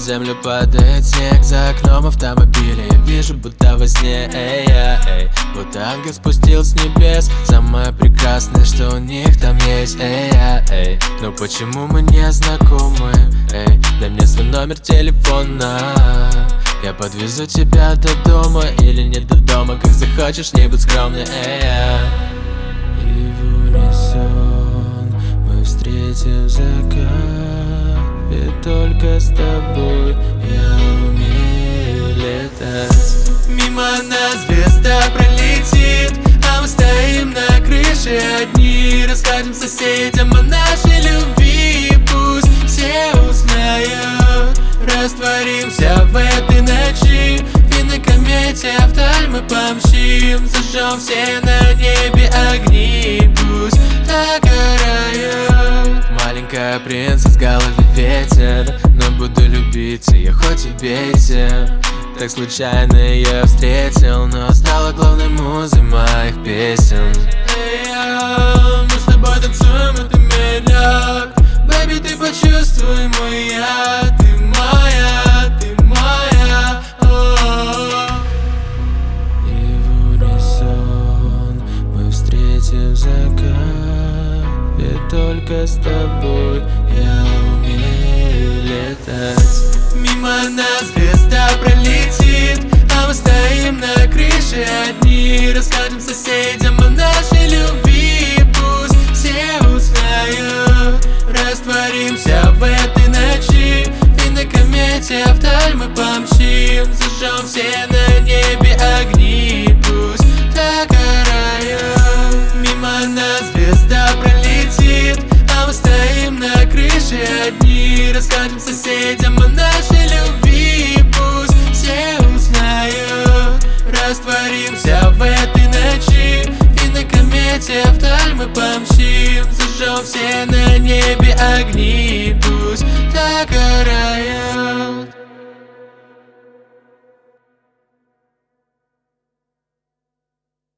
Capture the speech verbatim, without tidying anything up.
землю падает снег, за окном автомобиля я вижу, будто во сне. Эй, я, эй, вот ангел спустил с небес, самое прекрасное, что у них там есть. Эй, я, эй, но почему мы не знакомы? Эй, дай мне свой номер телефона, я подвезу тебя до дома или не до дома, как захочешь, не будь скромней. Эй, я. И в унисон мы встретим закат, ведь только с тобой я умею летать. Мимо нас звезда пролетит, а мы стоим на крыше одни. Расскажем соседям о нашей любви, пусть все узнают. Растворимся в этой ночи, и на комете вдаль мы помчим. Зажжем все на небе огни, пусть догорают. Маленькая принцесса, с головы ветер, но буду любить ее, хоть убейте. Так случайно ее встретил, но стала главной музой моих песен. Эй, мы с тобой танцуем этот медляк, бэйби, ты почувствуй мой яд. Ты моя, ты моя, о-о-о. И в унисон мы встретим закат, ведь только с тобой я умею летать. Мимо нас звезда пролетит, а мы стоим на крыше одни. Расскажем соседям о нашей любви, пусть все узнают. Растворимся в этой ночи, и на комете вдаль мы помчим. Зажжем все на небе огни, пусть догорают. Мимо нас звезда пролетит, а мы стоим на крыше одни. Расскажем соседям о нашей любви, пусть все узнают. Растворимся в этой ночи, и на комете вдаль мы помчим. Зажжем все на небе огни, пусть догорают.